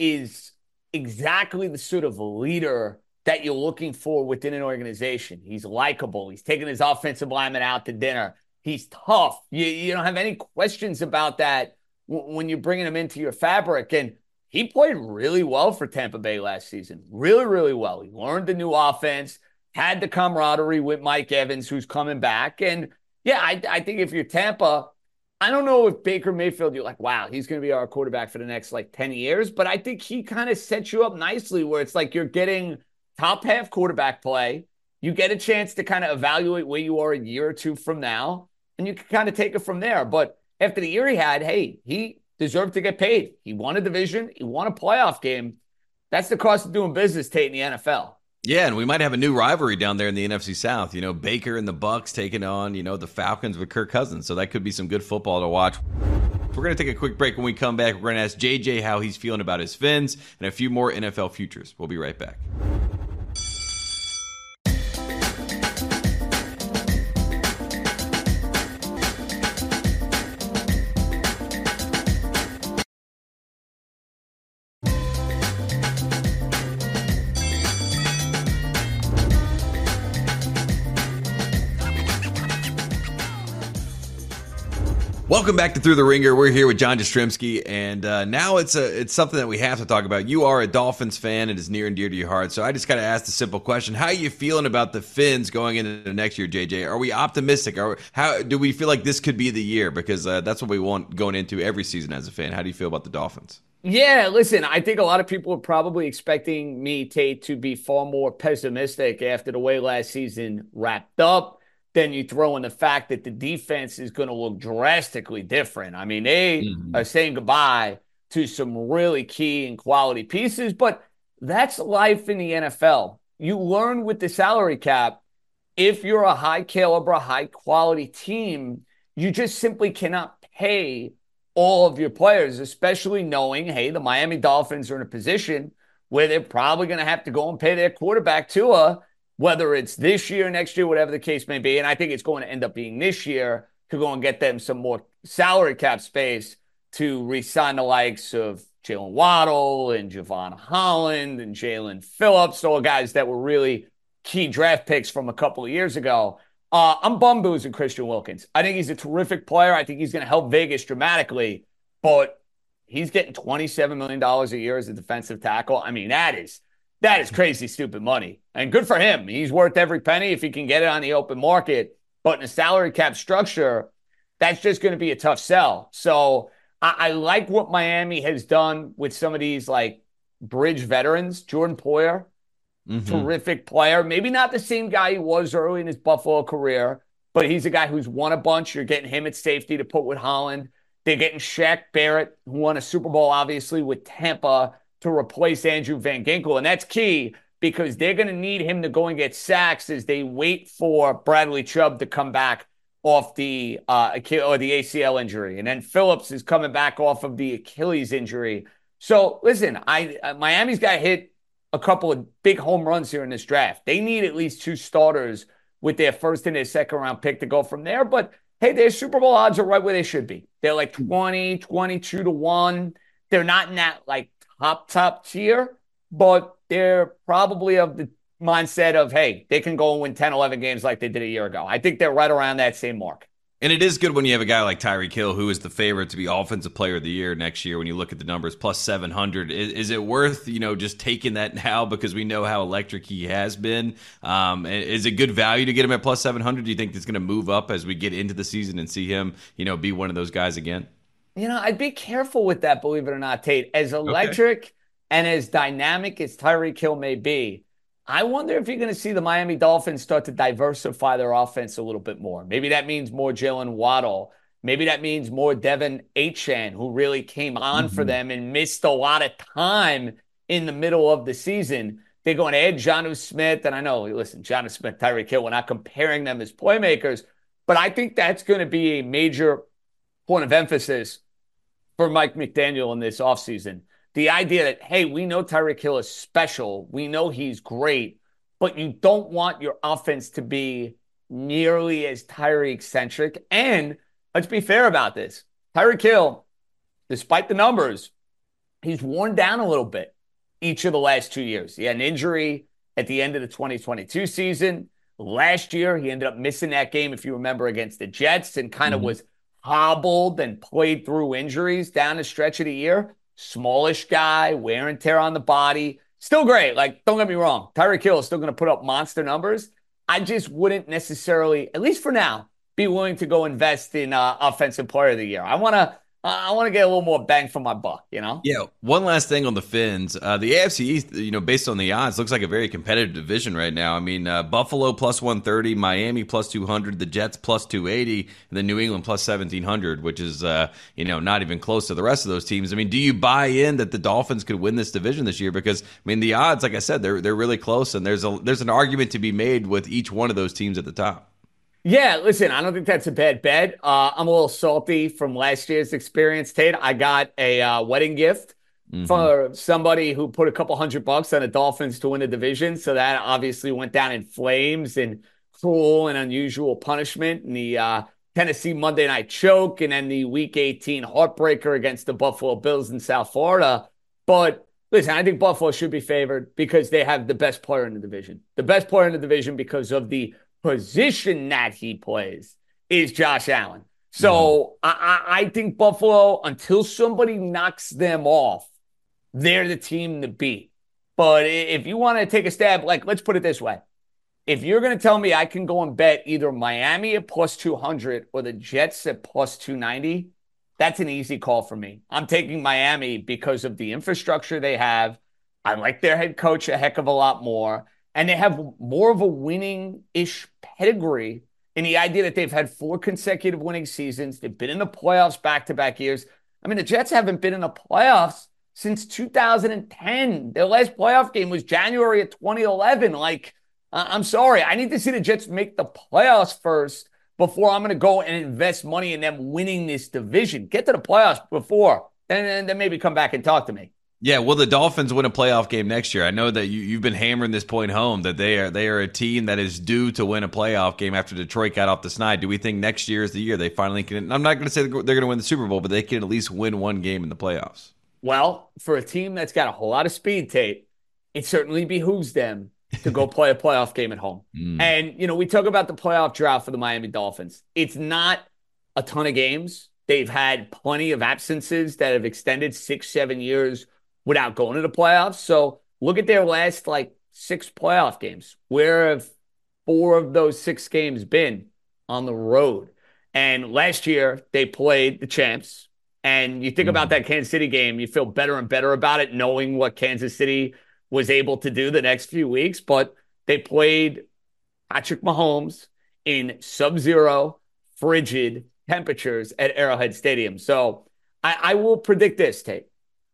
Speaker 8: is exactly the sort of leader that you're looking for within an organization. He's likable. He's taking his offensive lineman out to dinner. He's tough. You don't have any questions about that when you're bringing him into your fabric. And he played really well for Tampa Bay last season. Really, really well. He learned the new offense, had the camaraderie with Mike Evans, who's coming back. And yeah, I think if you're Tampa, I don't know if Baker Mayfield, you're like, wow, he's going to be our quarterback for the next 10 years. But I think he kind of sets you up nicely where it's like you're getting top half quarterback play. You get a chance to kind of evaluate where you are a year or two from now, and you can kind of take it from there. But after the year he had, hey, he deserved to get paid. He won a division. He won a playoff game. That's the cost of doing business, Tate, in the NFL.
Speaker 2: Yeah, and we might have a new rivalry down there in the NFC South. Baker and the Bucs taking on, the Falcons with Kirk Cousins. So that could be some good football to watch. We're going to take a quick break. When we come back, we're going to ask JJ how he's feeling about his Fins and a few more NFL futures. We'll be right back. Welcome back to Through the Ringer. We're here with John Jastrzemski, and now it's something that we have to talk about. You are a Dolphins fan. It is near and dear to your heart. So I just got to ask the simple question. How are you feeling about the Fins going into the next year, JJ? Are we optimistic? How do we feel like this could be the year? Because that's what we want going into every season as a fan. How do you feel about the Dolphins?
Speaker 8: Yeah, listen, I think a lot of people are probably expecting me, Tate, to be far more pessimistic after the way last season wrapped up. Then you throw in the fact that the defense is going to look drastically different. I mean, they are saying goodbye to some really key and quality pieces, but that's life in the NFL. You learn with the salary cap, if you're a high caliber, high quality team, you just simply cannot pay all of your players, especially knowing, hey, the Miami Dolphins are in a position where they're probably going to have to go and pay their quarterback Tua, whether it's this year, next year, whatever the case may be. And I think it's going to end up being this year to go and get them some more salary cap space to re-sign the likes of Jalen Waddle and Javon Holland and Jalen Phillips, all guys that were really key draft picks from a couple of years ago. I'm bum-boozing Christian Wilkins. I think he's a terrific player. I think he's going to help Vegas dramatically, but he's getting $27 million a year as a defensive tackle. I mean, that is crazy stupid money. And good for him. He's worth every penny if he can get it on the open market. But in a salary cap structure, that's just going to be a tough sell. So I like what Miami has done with some of these bridge veterans. Jordan Poyer, terrific player. Maybe not the same guy he was early in his Buffalo career, but he's a guy who's won a bunch. You're getting him at safety to put with Holland. They're getting Shaq Barrett, who won a Super Bowl, obviously, with Tampa, to replace Andrew Van Ginkel. And that's key because they're going to need him to go and get sacks as they wait for Bradley Chubb to come back off the ACL injury. And then Phillips is coming back off of the Achilles injury. So listen, Miami's got hit a couple of big home runs here in this draft. They need at least two starters with their first and their second round pick to go from there. But hey, their Super Bowl odds are right where they should be. They're like 20, 22 to 1. They're not in that like top tier, but they're probably of the mindset of, hey, they can go and win 10, 11 games like they did a year ago. I think they're right around that same mark.
Speaker 2: And it is good when you have a guy like Tyreek Hill, who is the favorite to be Offensive Player of the Year next year. When you look at the numbers, plus 700, is it worth just taking that now because we know how electric he has been? Is it good value to get him at plus 700? Do you think it's going to move up as we get into the season and see him, be one of those guys again?
Speaker 8: I'd be careful with that, believe it or not, Tate. As electric and as dynamic as Tyreek Hill may be, I wonder if you're going to see the Miami Dolphins start to diversify their offense a little bit more. Maybe that means more Jalen Waddle. Maybe that means more Devin Achane, who really came on for them and missed a lot of time in the middle of the season. They're going to add Jonnu Smith. And I know, listen, Jonnu Smith, Tyreek Hill, we're not comparing them as playmakers, but I think that's going to be a major point of emphasis for Mike McDaniel in this offseason. The idea that, hey, we know Tyreek Hill is special. We know he's great, but you don't want your offense to be nearly as Tyreek-centric. And let's be fair about this. Tyreek Hill, despite the numbers, he's worn down a little bit each of the last 2 years. He had an injury at the end of the 2022 season. Last year, he ended up missing that game, if you remember, against the Jets and kind of was hobbled and played through injuries down the stretch of the year. Smallish guy, wear and tear on the body. Still great. Like, don't get me wrong. Tyreek Hill is still going to put up monster numbers. I just wouldn't necessarily, at least for now, be willing to go invest in Offensive Player of the Year. I want to get a little more bang for my buck,
Speaker 2: Yeah. One last thing on the Fins. The AFC East, based on the odds, looks like a very competitive division right now. I mean, Buffalo plus 130, Miami plus 200, the Jets plus 280, and then New England plus 1,700, which is, not even close to the rest of those teams. I mean, do you buy in that the Dolphins could win this division this year? Because, the odds, like I said, they're really close, and there's an argument to be made with each one of those teams at the top.
Speaker 8: Yeah, listen, I don't think that's a bad bet. I'm a little salty from last year's experience, Tate. I got a wedding gift for somebody who put a couple $100 on the Dolphins to win the division. So that obviously went down in flames and cruel and unusual punishment. And the Tennessee Monday Night Choke and then the Week 18 heartbreaker against the Buffalo Bills in South Florida. But listen, I think Buffalo should be favored because they have the best player in the division. The best player in the division because of the position that he plays is Josh Allen. So I think Buffalo, until somebody knocks them off, they're the team to beat. But if you want to take a stab, let's put it this way. If you're going to tell me I can go and bet either Miami at plus 200 or the Jets at plus 290, that's an easy call for me. I'm taking Miami because of the infrastructure they have. I like their head coach a heck of a lot more. And they have more of a winning-ish pedigree in the idea that they've had 4 consecutive winning seasons. They've been in the playoffs back-to-back years. I mean, the Jets haven't been in the playoffs since 2010. Their last playoff game was January of 2011. I'm sorry. I need to see the Jets make the playoffs first before I'm going to go and invest money in them winning this division. Get to the playoffs before, and then maybe come back and talk to me.
Speaker 2: Yeah, will the Dolphins win a playoff game next year? I know that you've been hammering this point home that they are a team that is due to win a playoff game after Detroit got off the snide. Do we think next year is the year they finally can? I'm not going to say they're going to win the Super Bowl, but they can at least win one game in the playoffs.
Speaker 8: Well, for a team that's got a whole lot of speed, Tate, it certainly behooves them to go play a playoff game at home. And, we talk about the playoff drought for the Miami Dolphins. It's not a ton of games. They've had plenty of absences that have extended 6-7 years without going to the playoffs. So look at their last 6 playoff games. Where have 4 of those 6 games been? On the road. And last year they played the champs. And you think about that Kansas City game, you feel better and better about it, knowing what Kansas City was able to do the next few weeks. But they played Patrick Mahomes in sub-zero, frigid temperatures at Arrowhead Stadium. So I will predict this, Tate.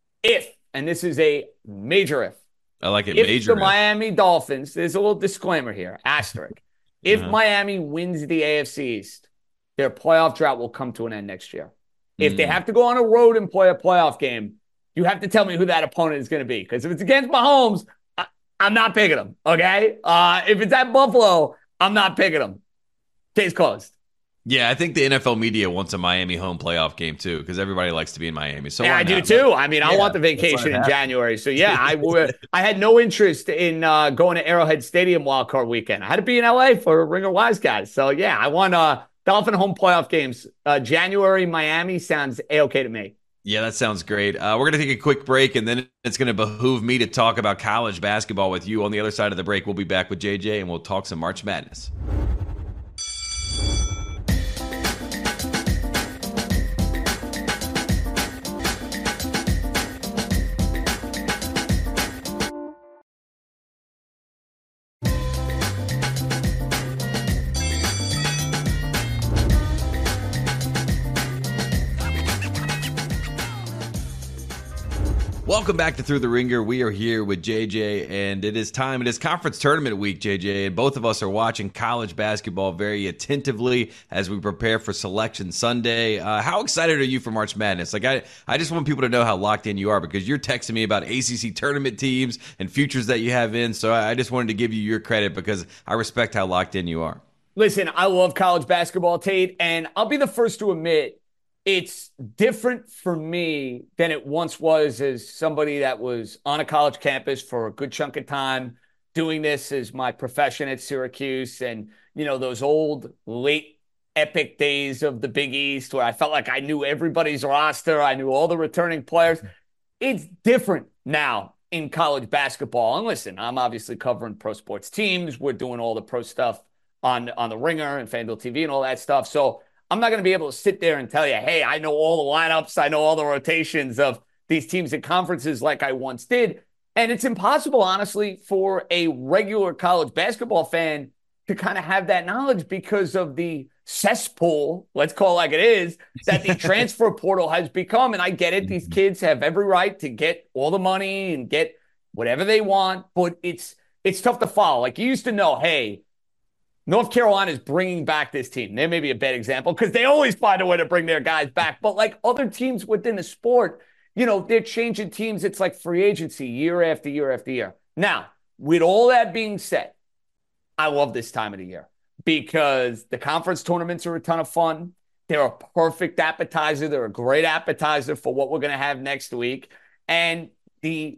Speaker 8: And this is a major if.
Speaker 2: I like it.
Speaker 8: If the Miami Dolphins, there's a little disclaimer here, asterisk. If Miami wins the AFC East, their playoff drought will come to an end next year. If they have to go on a road and play a playoff game, you have to tell me who that opponent is going to be. Because if it's against Mahomes, I'm not picking them, okay? If it's at Buffalo, I'm not picking them. Case closed.
Speaker 2: Yeah, I think the NFL media wants a Miami home playoff game too, because everybody likes to be in Miami. So
Speaker 8: yeah, I do too. I mean, I want the vacation in January. So yeah, I had no interest in going to Arrowhead Stadium wildcard weekend. I had to be in LA for Ringer Wise guys. So yeah, I want Dolphin home playoff games. January, Miami sounds A-okay to me.
Speaker 2: Yeah, that sounds great. We're going to take a quick break, and then it's going to behoove me to talk about college basketball with you. On the other side of the break, we'll be back with JJ, and we'll talk some March Madness. Welcome back to Through the Ringer. We are here with JJ, and it is time. It is conference tournament week, JJ, and both of us are watching college basketball very attentively as we prepare for Selection Sunday. How excited are you for March Madness? Like, I just want people to know how locked in you are, because you're texting me about ACC tournament teams and futures that you have in, so I just wanted to give you your credit because I respect how locked in you are.
Speaker 8: Listen, I love college basketball, Tate, and I'll be the first to admit it's different for me than it once was as somebody that was on a college campus for a good chunk of time, doing this as my profession at Syracuse, and, you know, those old late epic days of the Big East where I felt like I knew everybody's roster. I knew all the returning players. It's different now in college basketball. And listen, I'm obviously covering pro sports teams. We're doing all the pro stuff on the Ringer and FanDuel TV and all that stuff. So I'm not going to be able to sit there and tell you, hey, I know all the lineups, I know all the rotations of these teams and conferences like I once did. And it's impossible, honestly, for a regular college basketball fan to kind of have that knowledge because of the cesspool, let's call it like it is, that the transfer portal has become. And I get it. These kids have every right to get all the money and get whatever they want, but it's tough to follow. Like, you used to know, hey, North Carolina is bringing back this team. They may be a bad example because they always find a way to bring their guys back. But like other teams within the sport, you know, they're changing teams. It's like free agency year after year after year. Now, with all that being said, I love this time of the year because the conference tournaments are a ton of fun. They're a perfect appetizer. They're a great appetizer for what we're going to have next week. And the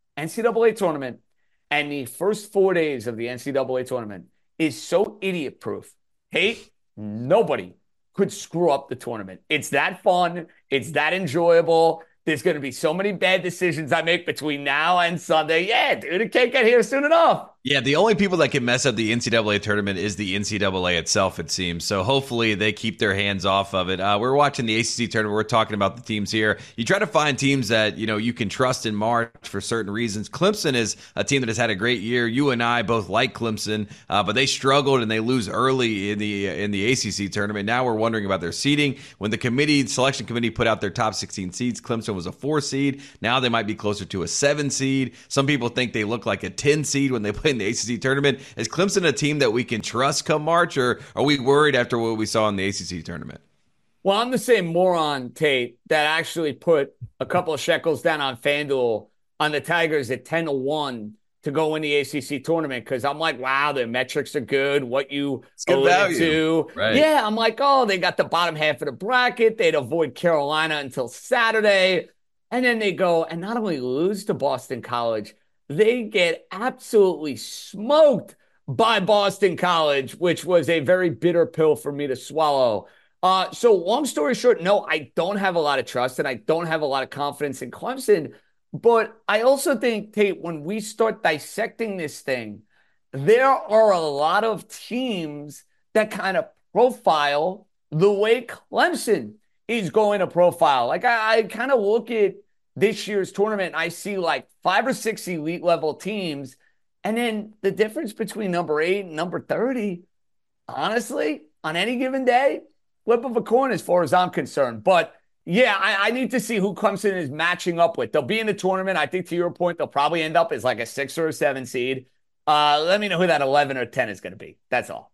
Speaker 8: NCAA tournament and the first 4 days of the NCAA tournament is so idiot-proof. Hey, nobody could screw up the tournament. It's that fun. It's that enjoyable. There's going to be so many bad decisions I make between now and Sunday. Yeah, dude, it can't get here soon enough.
Speaker 2: Yeah, the only people that can mess up the NCAA tournament is the NCAA itself, it seems. So hopefully they keep their hands off of it. We're watching the ACC tournament. We're talking about the teams here. You try to find teams that, you know, you can trust in March for certain reasons. Clemson is a team that has had a great year. You and I both like Clemson, but they struggled and they lose early in the ACC tournament. Now we're wondering about their seeding. When the selection committee put out their top 16 seeds, Clemson was a 4 seed. Now they might be closer to a 7 seed. Some people think they look like a 10 seed when they play in the ACC tournament. Is Clemson a team that we can trust come March, or are we worried after what we saw in the ACC tournament?
Speaker 8: Well, I'm the same moron, Tate, that actually put a couple of shekels down on FanDuel on the Tigers at 10-1 to go in the ACC tournament because I'm like, wow, their metrics are good. What you alluded to. Right. Yeah, I'm like, oh, they got the bottom half of the bracket. They'd avoid Carolina until Saturday. And then they go and not only lose to Boston College, they get absolutely smoked by Boston College, which was a very bitter pill for me to swallow. So long story short, no, I don't have a lot of trust and I don't have a lot of confidence in Clemson. But I also think, Tate, when we start dissecting this thing, there are a lot of teams that kind of profile the way Clemson is going to profile. Like I kind of look at this year's tournament, I see like 5 or 6 elite level teams. And then the difference between number 8 and number 30, honestly, on any given day, flip of a coin as far as I'm concerned. But yeah, I need to see who Clemson is matching up with. They'll be in the tournament. I think to your point, they'll probably end up as like a 6 or a 7 seed. Let me know who that 11 or 10 is going to be. That's all.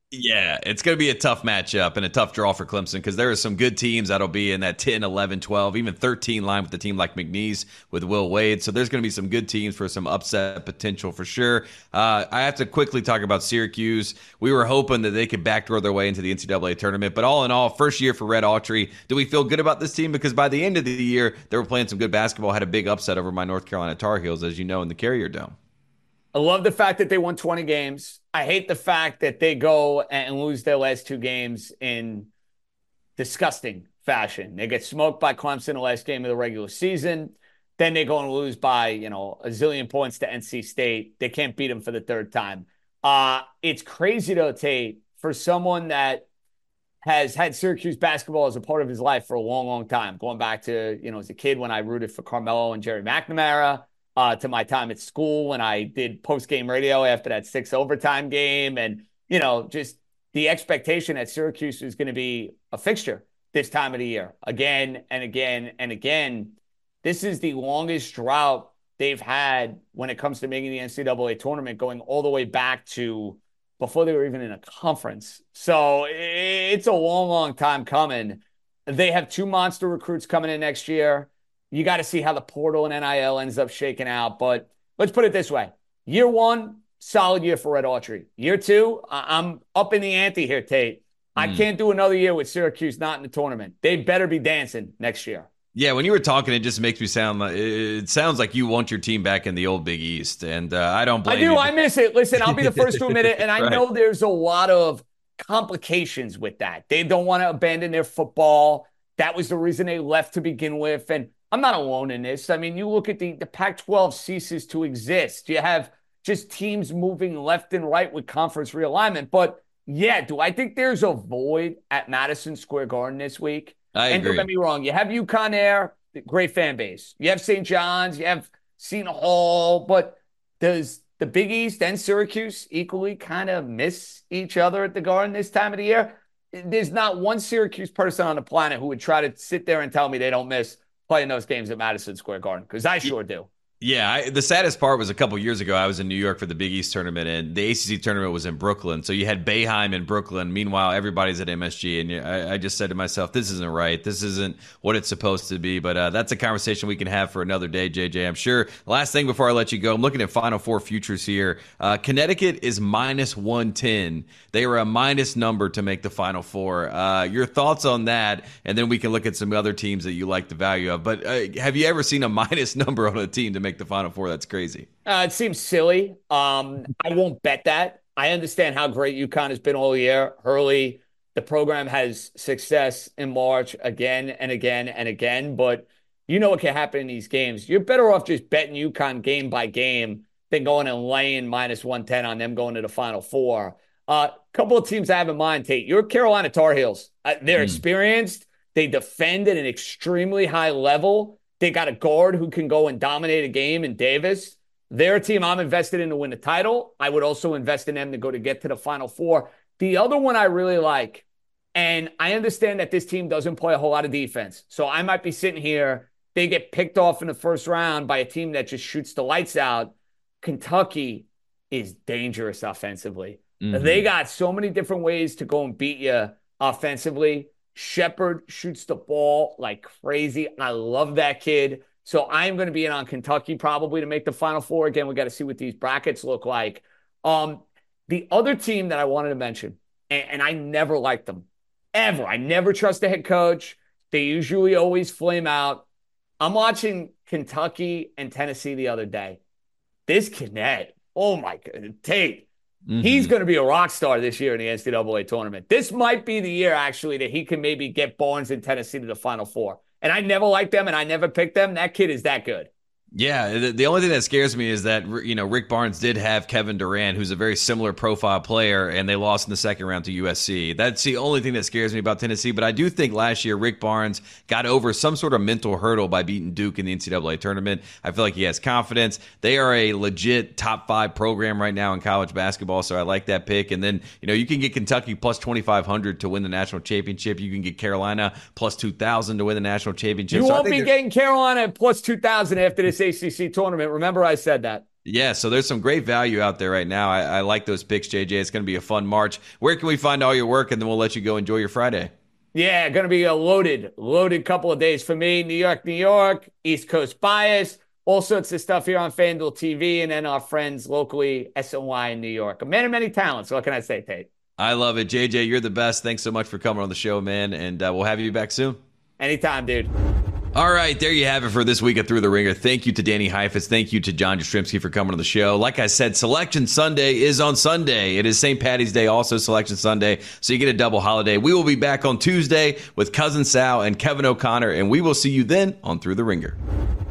Speaker 2: Yeah, it's going to be a tough matchup and a tough draw for Clemson because there are some good teams that'll be in that 10, 11, 12, even 13 line with a team like McNeese with Will Wade. So there's going to be some good teams for some upset potential for sure. I have to quickly talk about Syracuse. We were hoping that they could backdoor their way into the NCAA tournament, but all in all, first year for Red Autry. Do we feel good about this team? Because by the end of the year, they were playing some good basketball, had a big upset over my North Carolina Tar Heels, as you know, in the Carrier Dome.
Speaker 8: I love the fact that they won 20 games. I hate the fact that they go and lose their last 2 games in disgusting fashion. They get smoked by Clemson the last game of the regular season. Then they go and lose by, a zillion points to NC State. They can't beat them for the 3rd time. It's crazy, though, Tate, for someone that has had Syracuse basketball as a part of his life for a long, long time, going back to, as a kid when I rooted for Carmelo and Jerry McNamara, to my time at school when I did post-game radio after that 6 overtime game. And, just the expectation that Syracuse is going to be a fixture this time of the year, again and again and again. This is the longest drought they've had when it comes to making the NCAA tournament, going all the way back to before they were even in a conference. So it's a long, long time coming. They have 2 monster recruits coming in next year. You got to see how the portal and NIL ends up shaking out. But let's put it this way. Year 1, solid year for Red Autry. Year 2, I'm up in the ante here, Tate. I can't do another year with Syracuse not in the tournament. They better be dancing next year.
Speaker 2: Yeah, when you were talking, it just makes me sound like it sounds like you want your team back in the old Big East, and I don't blame you.
Speaker 8: I miss it. Listen, I'll be the first to admit it, and I
Speaker 2: Right.
Speaker 8: know there's a lot of complications with that. They don't want to abandon their football. That was the reason they left to begin with, and I'm not alone in this. I mean, you look at the Pac-12 ceases to exist. You have just teams moving left and right with conference realignment. But yeah, do I think there's a void at Madison Square Garden this week?
Speaker 2: I
Speaker 8: And
Speaker 2: agree.
Speaker 8: don't get me wrong, you have UConn there, great fan base. You have St. John's, you have Seton Hall, but does the Big East and Syracuse equally kind of miss each other at the Garden this time of the year? There's not one Syracuse person on the planet who would try to sit there and tell me they don't miss playing those games at Madison Square Garden, because I sure do.
Speaker 2: Yeah, the saddest part was a couple years ago, I was in New York for the Big East tournament, and the ACC tournament was in Brooklyn. So you had Boeheim in Brooklyn. Meanwhile, everybody's at MSG, and I just said to myself, this isn't right. This isn't what it's supposed to be. But that's a conversation we can have for another day, JJ, I'm sure. Last thing before I let you go, I'm looking at Final Four futures here. Connecticut is minus 110. They were a minus number to make the Final Four. Your thoughts on that, and then we can look at some other teams that you like the value of. But have you ever seen a minus number on a team to make the Final Four? That's crazy.
Speaker 8: It seems silly. I won't bet that. I understand how great UConn has been all year. Hurley, the program has success in March again and again and again. But you know what can happen in these games. You're better off just betting UConn game by game than going and laying minus 110 on them going to the Final Four. A couple of teams I have in mind, Tate. Your Carolina Tar Heels. They're experienced. They defend at an extremely high level. They got a guard who can go and dominate a game in Davis. They're a team I'm invested in to win the title. I would also invest in them to get to the Final Four. The other one I really like, and I understand that this team doesn't play a whole lot of defense. So I might be sitting here. They get picked off in the first round by a team that just shoots the lights out. Kentucky is dangerous offensively. They got so many different ways to go and beat you offensively. Shepard shoots the ball like crazy. I love that kid. So I'm going to be in on Kentucky probably to make the Final Four. Again, we got to see what these brackets look like. The other team that I wanted to mention, and I never liked them, ever. I never trust the head coach. They usually always flame out. I'm watching Kentucky and Tennessee the other day. This Kennett, oh my God, Tate. He's going to be a rock star this year in the NCAA tournament. This might be the year, actually, that he can maybe get Barnes and Tennessee to the Final Four. And I never liked them, and I never picked them. That kid is that good.
Speaker 2: Yeah, the only thing that scares me is that, Rick Barnes did have Kevin Durant, who's a very similar profile player, and they lost in the second round to USC. That's the only thing that scares me about Tennessee. But I do think last year Rick Barnes got over some sort of mental hurdle by beating Duke in the NCAA tournament. I feel like he has confidence. They are a legit top 5 program right now in college basketball, so I like that pick. And then, you can get Kentucky plus 2,500 to win the national championship. You can get Carolina plus 2,000 to win the national championship.
Speaker 8: You won't be getting Carolina at plus 2,000 after this ACC tournament. Remember I said that.
Speaker 2: Yeah, so there's some great value out there right now. I like those picks, JJ. It's going to be a fun March. Where can we find all your work, and then we'll let you go enjoy your Friday?
Speaker 8: Yeah, going to be a loaded couple of days for me. New York, East Coast bias, all sorts of stuff here on FanDuel TV, and then our friends locally, SNY in New York. A man of many talents. What can I say, Tate?
Speaker 2: I love it. JJ, you're the best. Thanks so much for coming on the show, man, and we'll have you back soon.
Speaker 8: Anytime, dude.
Speaker 2: All right, there you have it for this week at Through the Ringer. Thank you to Danny Heifetz. Thank you to John Jastrzemski for coming on the show. Like I said, Selection Sunday is on Sunday. It is St. Patty's Day, also Selection Sunday, so you get a double holiday. We will be back on Tuesday with Cousin Sal and Kevin O'Connor, and we will see you then on Through the Ringer.